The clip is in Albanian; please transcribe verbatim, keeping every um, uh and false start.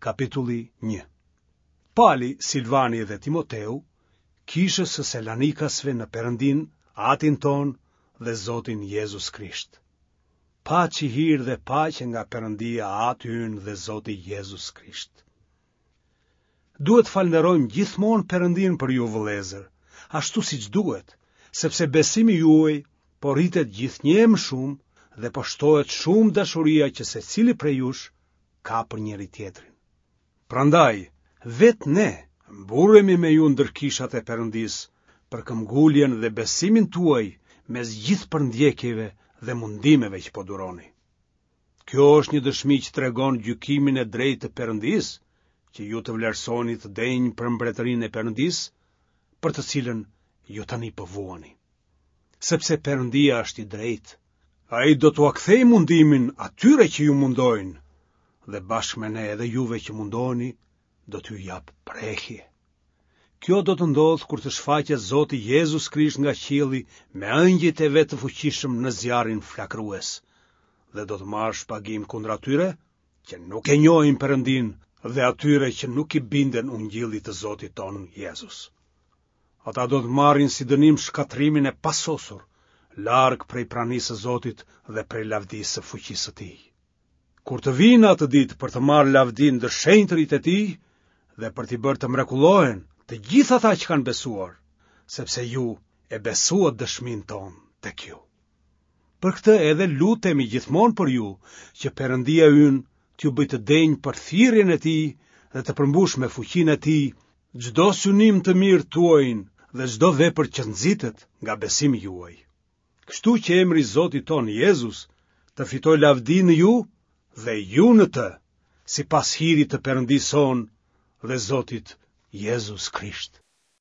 Kapitulli një. Pali, Silvani dhe Timoteu, kishës së Selanikasve në Perëndin, Atin ton dhe Zotin Jezus Krisht. Paqi hir dhe paqe nga Perëndia Ati ynë dhe Zoti Jezus Krisht. Duhet falënderojmë gjithmonë Perëndin për ju vëllezër, ashtu siç duhet, sepse besimi juaj po rritet gjithnjë më shumë dhe po shtohet shumë dashuria që secili prej jush ka për njëri tjetrin. Prandaj, vetë ne mburremi me ju ndër kishat e Perëndis për këmbguljen dhe besimin tuaj mes gjithë përndjekjeve dhe mundimeve që po duroni. Kjo është një dëshmi që tregon gjykimin e drejtë të Perëndis, që ju të vlerësoni të denjë për mbretërinë e Perëndis, për të cilën ju tani po vuani. Sepse Perëndia është i drejtë, ai do t'ua kthejë mundimin atyre që ju mundojnë, dhe bashkë me ne edhe juve që mundoni, do t'ju jap prehje. Kjo do të ndodhë kur të shfaqet Zoti Jezus Krisht nga qielli me ëngjëjt e vet të fuqishëm në zjarrin flakërues, dhe do të marrë shpagim kundër atyre që nuk e njohin Perëndin dhe atyre që nuk i binden ungjillit të Zotit ton Jezus. Ata do të marrin si dënim shkatrimin e pasosur, larg prej pranisë së Zotit dhe prej lavdisë së fuqisë së Tij. Kur të vinë atë ditë për të marrë lavdinë ndër shenjtërit e Tij dhe për t'i bërë të mrekullohen të gjithë ata që kanë besuar, sepse ju e besuat dëshmin ton tek ju. Për këtë edhe lutemi gjithmonë për ju, që Perëndia ynë t'ju bëjë të denjë për thirrjen e Tij dhe të përmbush me fuqinë e Tij çdo synim të mirë tuajin dhe çdo vepër që nxitet nga besimi juaj. Kështu që emri i Zotit ton Jezus të fitoj lavdi në ju dhe ju në të, sipas hirit të Perëndisë son dhe Zotit Jezus Krisht.